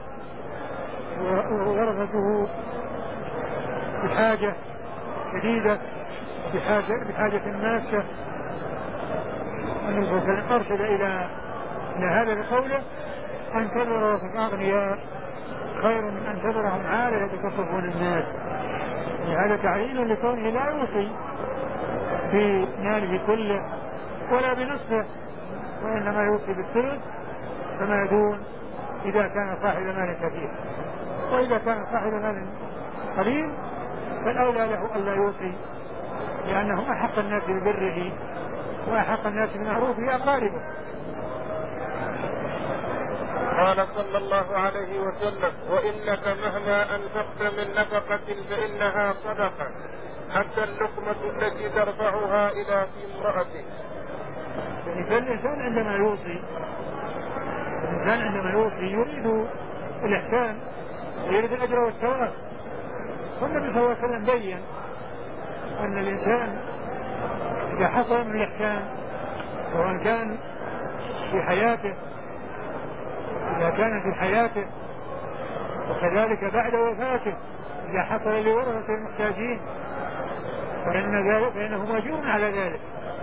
Speaker 2: وورثته بحاجة شديدة بحاجة, بحاجة ماسة. النبي صلى الله عليه وسلم أرشد إلى إلى هذا بقوله أن تذر ورثك أغنياء خير من أن تذرهم عالة يتكففون الناس. هذا تعليل لكونه لا يوصي في ماله كله ولا بنصفه، وإنما يوصي بالثلث فما دون إذا كان صاحب مال كثير. وإذا كان صاحب مال قليل فالأولى له ألا يوصي، لأنه أحق الناس ببره وأحق الناس بمعروفه أقاربه.
Speaker 1: قال صلى الله عليه وسلم: وإنك مهما أنفقت من نفقة فإنها صدقة حتى اللقمة التي ترفعها إلى في امرأتك.
Speaker 2: فالإنسان عندما يوصي الإنسان عندما يوصي يريد الإحسان ويريد الأجر والثواب. والنبي صلى الله عليه وسلم بين أن الإنسان إذا حصل من الإحسان سواء كان في حياته إذا كان في حياته وكذلك بعد وفاته إذا حصل لورثة المحتاجين فإن ذلك فإنه مأجور على ذلك.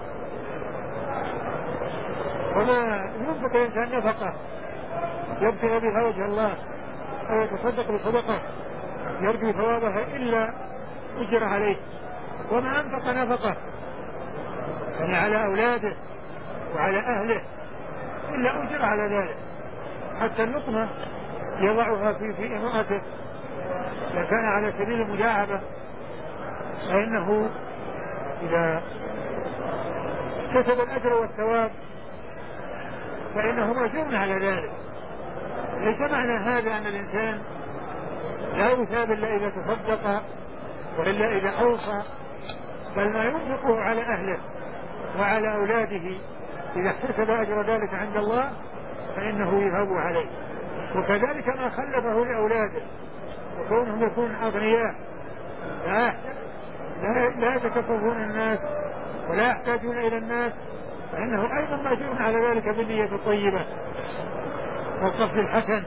Speaker 2: وما ينفق الإنسان نفقة يبتغي بها وجه الله أو يتصدق بصدقة يرجو ثوابها إلا أجر عليه، وما أنفق نفقة يعني على أولاده وعلى أهله إلا أجر على ذلك. حتى اللقمة يضعها في في امرأته إذا كان على سبيل المداعبة، فإنه إذا كسب الأجر والثواب فإنه مأجور على ذلك. ليس معنى هذا أن الإنسان لا يثاب إلا إذا تصدق وإلا إذا أوصى، بل ما ينفقه على أهله وعلى أولاده إذا احتسب أجر ذلك عند الله فإنه يثاب عليه. وكذلك ما خلفه لأولاده وكونهم يكون أغنياء لا, لا يتكففون الناس ولا يحتاجون إلى الناس فإنه أيضا مأجور على ذلك بالنية الطيبة والقصد الحسن.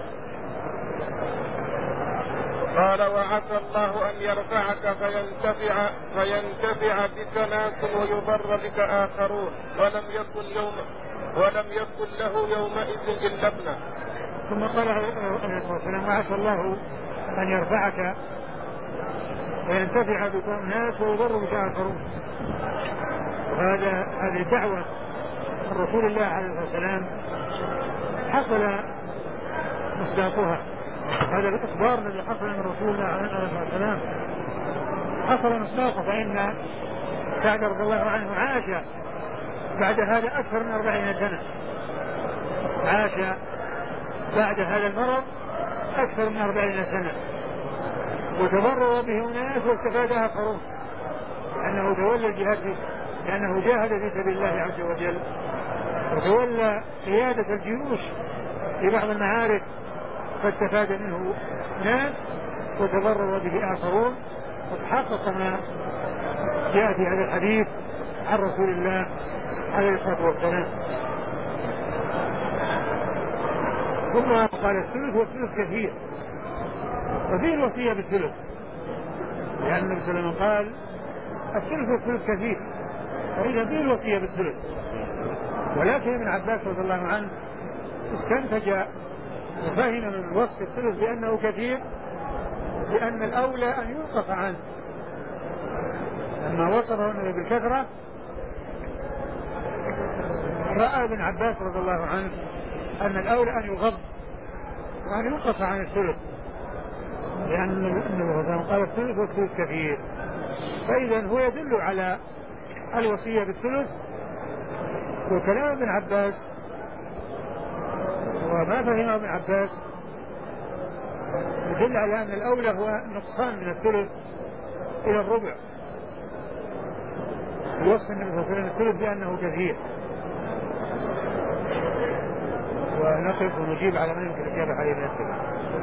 Speaker 1: قال: وعسى الله أن يرفعك فينتفع فينتفع بك ناس ويضر بك آخرون ولم يكن يوم ولم يكن له يومئذ إلا ابنه.
Speaker 2: ثم قال عليه الصلاة والسلام: وعسى الله أن يرفعك وينتفع بك ناس ويضر بك آخرون. وهذا هذه الدعوة من رسول الله عليه الصلاة والسلام حصل مصداقها. هذا الإخبار الذي حصل من رسول الله عليه الصلاة والسلام حصل مصداقه، فإن سعد رضي الله عنه عاش بعد هذا أكثر من أربعين سنة، عاش بعد هذا المرض أكثر من أربعين سنة، وتضرر به ناس واستفاد آخرون، لأنه تولى الجهاد فيه، لأنه جاهد في سبيل الله عز وجل. وتولى قيادة الجيوش في بعض المعارك فاستفاد منه ناس وتضرر به آخرون، وتحقق ما جاء في هذا الحديث عن رسول الله عليه الصلاة والسلام. ثم قال الثلث والثلث كثير، وفيه الوصية بالثلث، لأن النبي صلى الله عليه وسلم قال الثلث والثلث كثير، فإذا فيه الوصية بالثلث. ولكن ابن عباس رضي الله عنه استنتج وفهم من وصف الثلث بأنه كثير لأن الأولى أن ينقص عنه. لما وصفه النبي بالكثرة رأى ابن عباس رضي الله عنه أن الأولى أن يغض وأن ينقص عن الثلث، لأن النبي صلى الله عليه وسلم قال الثلث والثلث كثير. فإذا هو يدل على الوصية بالثلث. وكلام ابن عباس وما فهمه ابن عباس يدل على أن الأولى هو نقصان من الثلث إلى الربع، يوصف النبي صلى الله عليه وسلم الثلث بأنه كثير. ونقف ونجيب على من يمكن الإجابة عليه من السلام.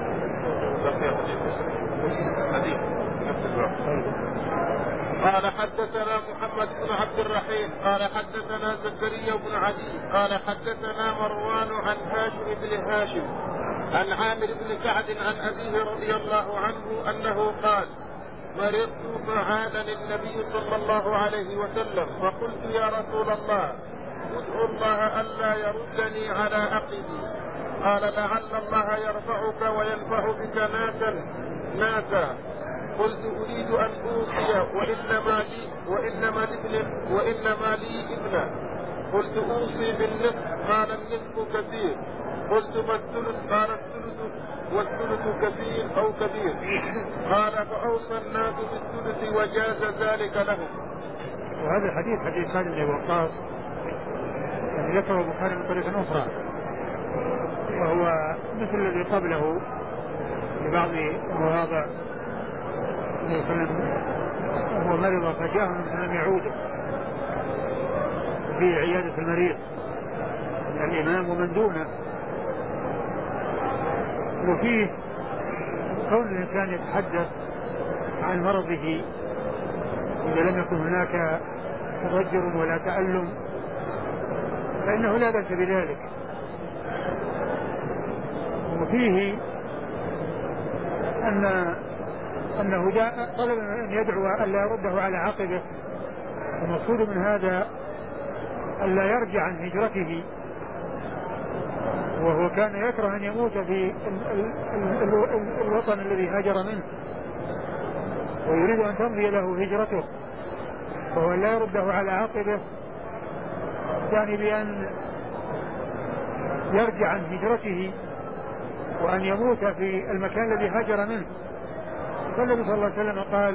Speaker 1: قال حدثنا محمد بن عبد الرحيم قال حدثنا زكريا بن عدي قال حدثنا مروان عن هاشم بن هاشم عن عامر بن سعد عن أبيه رضي الله عنه أنه قال مرضت فعادني النبي صلى الله عليه وسلم فقلت يا رسول الله ادعو الله ألا يردني على عقبي. قال لعل الله يرفعك وينفع بك ناسا ناسا. قلت أريد أن أوصي وإنما لي وإنما لي وإنما لي ابنا. قلت أوصي بالنصف. قال النصف كثير. قلت فالثلث. قال الثلث والثلث كثير أو كبير. قال فأوصى الناس بالثلث وجاز ذلك لهم.
Speaker 2: وهذا الحديث حديث سالم بن وقاص يعني ذكره البخاري من طريق أخرى، وهو مثل الذي قبله في بعض المواضع. هو مرض فجاءه لم يعوده في عيادة المريض من الإمام ومن دونه. وفيه كون الإنسان يتحدث عن مرضه إذا لم يكن هناك تضجر ولا تألم فإنه لا بأس بذلك. وفيه أن أنه جاء طلب أن يدعو ألا يرده على عقبه، المقصود من هذا ألا يرجع عن هجرته، وهو كان يكره أن يموت في الوطن الذي هاجر منه ويريد أن تمضي له هجرته، فهو لا يرده على عقبه يعني بأن يرجع عن هجرته وأن يموت في المكان الذي هاجر منه. فالنبي صلى الله عليه وسلم قال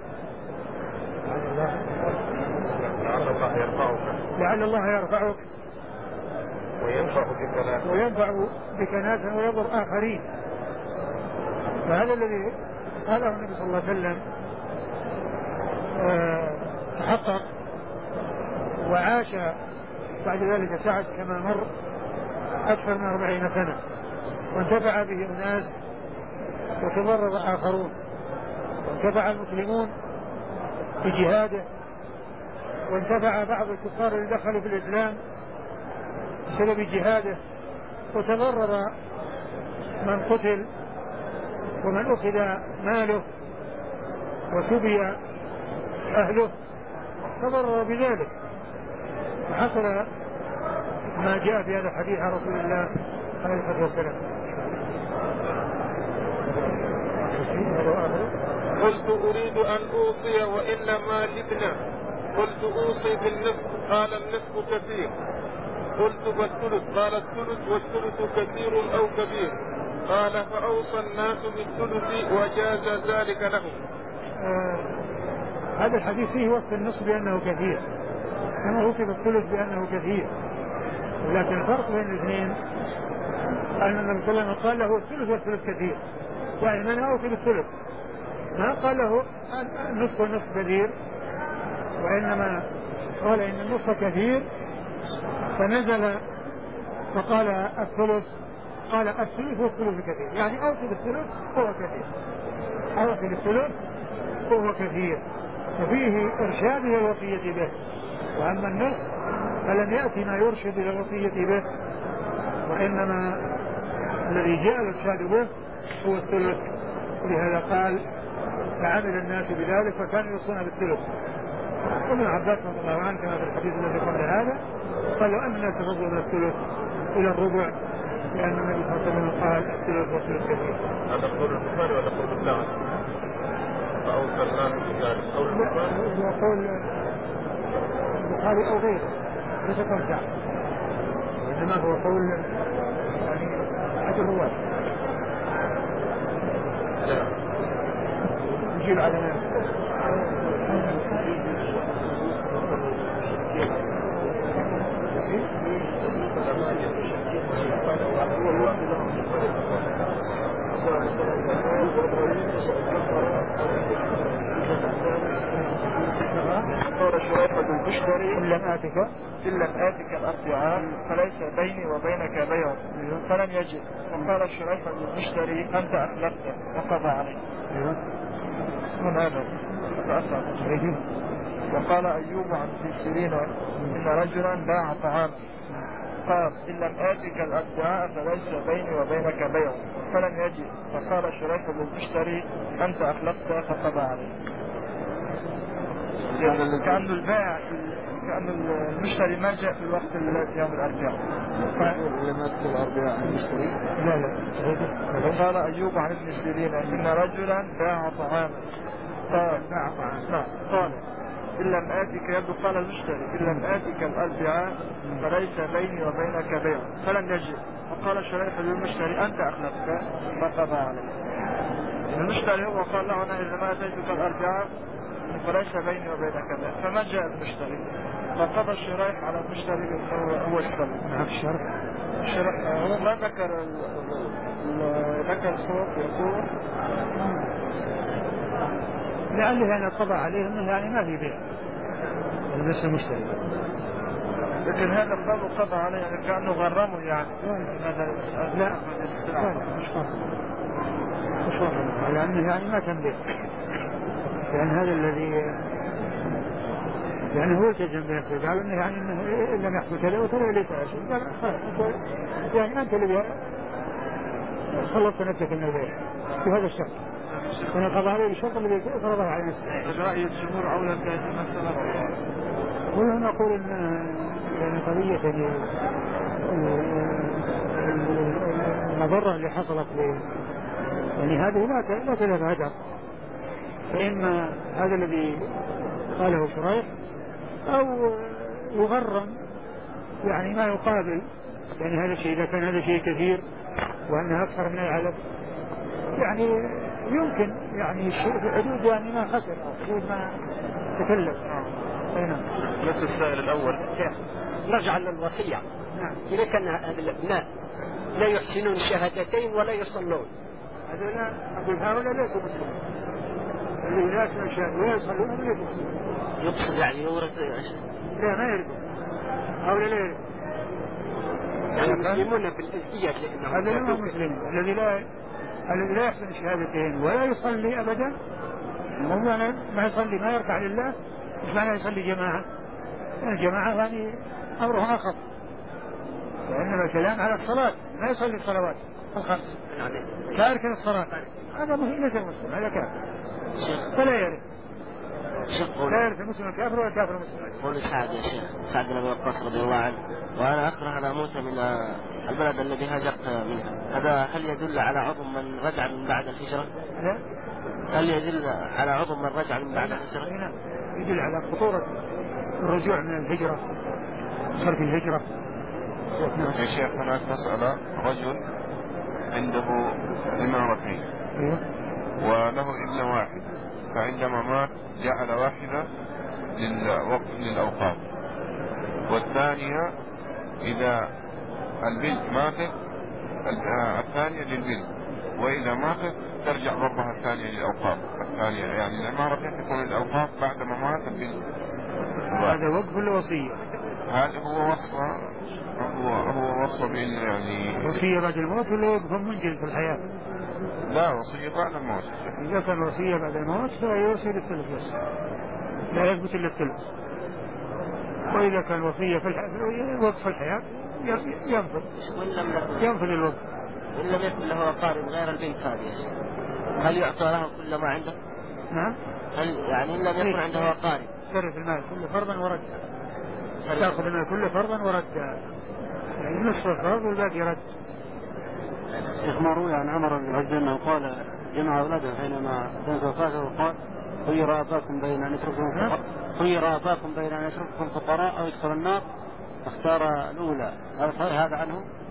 Speaker 1: لعل الله يرفعك
Speaker 2: لعل الله يرفعك
Speaker 1: وينفع بك ناسا
Speaker 2: وينفع بك ناسا ويضر آخرين. فهذا الذي قاله النبي صلى الله عليه وسلم أه تحقق، وعاش بعد ذلك سعد كما مر أكثر من أربعين سنة، وانتفع به الناس وتضرر آخرون، وانتفع المسلمون بجهاده، وانتفع بعض الكفار اللي دخلوا في الإسلام بسبب جهاده، وتضرر من قتل ومن أخذ ماله وسبي أهله تضرر بذلك. وحصل ما جاء في هذا الحديث عن رسول الله عليه الصلاة والسلام.
Speaker 1: قلت أريد أن أوصي وإنما لابنه. قلت أوصي بالنصف. قال النصف كثير. قلت فالثلث. قال الثلث والثلث كثير أو كبير. قال فأوصى الناس بالثلث وجاز ذلك لهم.
Speaker 2: آه هذا الحديث فيه وصف النصف بأنه كثير كما وصف الثلث بأنه كثير، ولكن الفرق بين الاثنين أن النبي صلى الله عليه وسلم قال له الثلث والثلث كثير، يعني من أوصي بالثلث، ما قال له النصف والنصف كثير، وإنما قال إن النصف كثير فنزل فقال الثلث، قال الثلث والثلث كثير، يعني أوصل الثلث هو كثير، أوصل الثلث هو كثير، وفيه إرشاد إلى الوصية به. وأما النص فلم يأتي ما يرشد إلى الوصية به، وإنما الذي جاء الإرشاد به هو الثلث. ولهذا قال فعمل الناس بذلك فكانوا يوصون بالثلث. وابن عباس رضي الله عنه كما في الحديث الذي قبل هذا قال لو أن الناس فضلوا من الثلث إلى الربع، لأن النبي صلى الله عليه وسلم قال الثلث والثلث كثير.
Speaker 1: هذا قول البخاري ولا قول مسلم؟ فأوصى الناس بذلك قول البخاري؟
Speaker 2: هو قول البخاري أو غيره، ليس قول سعد، إنما هو قول يعني أحد الرواة.
Speaker 1: لا
Speaker 2: يجيب على نفسه.
Speaker 3: قال شريح المشتري
Speaker 2: إن لم آتك
Speaker 3: إن لم آتك الأربعاء فليس بيني وبينك بيع فلم يجد. وقال شريح المشتري أنت أخلفت وقضى عليه. من هذا فأسعد. وقال أيوب عن ابن سيرين إن رجلا باع طعاما قال إن لم آتك الأربعاء فليس بيني وبينك بيع فلم يجد. فقال شريح المشتري أنت أخلفت فقضى عليه. كأن البائع كأن المشتري ما جاء في الوقت الذي يوم الأربعاء.
Speaker 2: لما أتك الأربعاء عن المشتري لا لا.
Speaker 3: وقال أيوب عن ابن سيرين إن رجلا باع طعاما قال
Speaker 2: باع طعاما
Speaker 3: قال إن لم آتك يبدو قال المشتري إن لم آتك الأربعاء فليس بيني وبينك بيع فلم يجد. وقال شريح للمشتري أنت أخلفت فقضى عليه. المشتري هو قال له أنا إذا ما أتيتك الأربعاء فليس بيني وبينك بيع فما جاء المشتري فقضى الشريح على المشتري هو هو السبب.
Speaker 2: معك الشرح؟
Speaker 3: الشرح هو ما ذكر ذكر صوت يقول
Speaker 2: لعله يعني قضى عليه انه يعني ما في بيع بس المشتري،
Speaker 3: لكن هذا القول قضى عليه يعني كأنه غرمه يعني هذا
Speaker 2: لا مش غرم مش غرم لأنه يعني ما كان بيع، يعني هذا الذي يعني هو التزم بنفسه قال انه يعني انه ان لم يحصل كذا وترى ليس شيء قال خلاص يعني انت اللي خلصت نفسك من البيع وهذا الشرط كان قضى عليه الشرط الذي فرضه على نفسه.
Speaker 3: رأي الجمهور أولى بهذه المسألة.
Speaker 2: هنا نقول ان يعني قضية المضرة اللي حصلت له يعني هذه لا لا تذهب هدر، فإما هذا الذي قاله شريح أو يغرم يعني ما يقابل يعني هذا الشيء إذا كان هذا الشيء كثير وأنها أكثر من العدد يعني يمكن يعني الشيء في حدود يعني ما خسر أو حدود ما تكلف.
Speaker 3: نعم. نفس السائل الأول
Speaker 4: نرجع للوصية.
Speaker 2: نعم.
Speaker 4: إذا كان هذا الأبناء لا يحسنون الشهادتين ولا يصلون
Speaker 2: هذول أقول هؤلاء ليسوا مسلمين اللي لا يحسنون الشهادة ولا يصلون ولا يصلون
Speaker 4: يقصد يعني يورث
Speaker 2: لا ما يرد هؤلاء لا يرد
Speaker 4: يعني مسلمون بالإزدياد لأنهم
Speaker 2: هذا لا مسلم الذي لا الذي لا يحسن الشهادتين ولا يصلي أبدا هو ما يصلي ما يركع لله مش معنى يصلي جماعة الجماعة يعني أمرها أخف وإنما الكلام على الصلاة ما يصلي الصلوات الخمس تارك الصلاة هذا ليس مسلم هذا كافر فلا يرد لا يرد المسلم الكافر ولا الكافر المسلم.
Speaker 4: قول سعد يا شيخ سعد بن وقاص رضي الله عنه وأنا أكره على موسى من البلد الذي هاجرت منه هذا هل يدل على عظم من رجع من بعد الهجرة؟
Speaker 2: لا
Speaker 4: هل يدل على عظم من رجع من بعد الهجرة؟
Speaker 2: لا يدل على خطورة الرجوع من الهجرة صرف الهجرة.
Speaker 1: يا شيخ هناك مسألة رجل عنده إمارتين وله ابن واحد فعندما مات جعل واحدة للوقف للأوقاف والثانية إذا البنت ماتت الثانية للبنت وإذا ماتت ترجع ربها الثانية للأوقاف الثانية يعني العمارتين تكون للأوقاف بعد ما مات البنت.
Speaker 2: هذا وقف الوصية
Speaker 1: هذا هو وصى هو هو وصى بأن يعني
Speaker 2: وصية بعد الموت ولا يكون منجز في الحياة؟
Speaker 1: لا، وصية بعد الموت.
Speaker 2: إذا كان وصية بعد الموت فيوصي للثلث بس، لا يثبت إلا الثلث. وإذا كان وصية في الحياة وقف الحياة ينفذ ينفذ الوقف.
Speaker 4: إن لم يكن له أقارب غير البنت هذه هل يعطى له كل ما عنده؟
Speaker 2: نعم.
Speaker 4: هل يعني إن لم يكن عنده أقارب
Speaker 2: ثلث المال كل فرضا ورد، تأخذ المال كل فرضا ورد، يعني نصف الفرض والباقي رد.
Speaker 5: شيخ مروي عن عمر بن العزيز أنه قال جمع أولاده حينما كانت وفاته وقال خير أباكم بين أن يترككم فقراء خير أباكم بين أن يترككم فقراء أو يدخل النار، اختار الأولى. هذا صحيح هذا عنه؟